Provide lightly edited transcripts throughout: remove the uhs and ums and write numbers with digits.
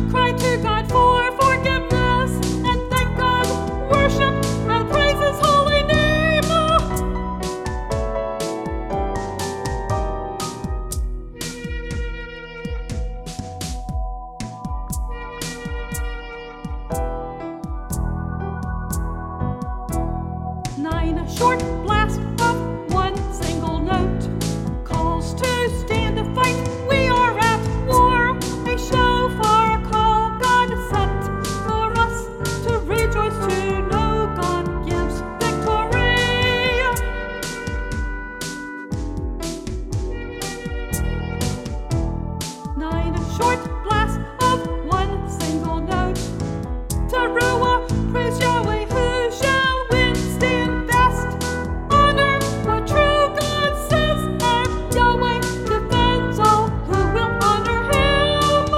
Cry to God for forgiveness and thank God, worship and praise His holy name. Nine short blasts of one single note calls to stand and fight. We are at war. A shofar call God sent for us to rejoice, to know God gives victory. 9 short blasts of one single note. Teruah, praise Yahweh, who shall win? Stand fast, honor what true God says, and Yahweh defends all who will honor Him.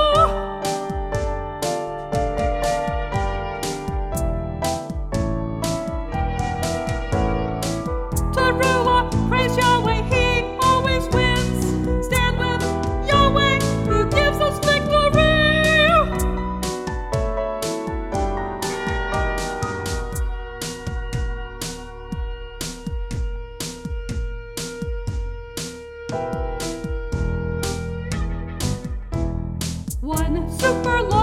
Teruah, praise Yahweh, He always wins. Stand with Yahweh, who gives us victory. One super long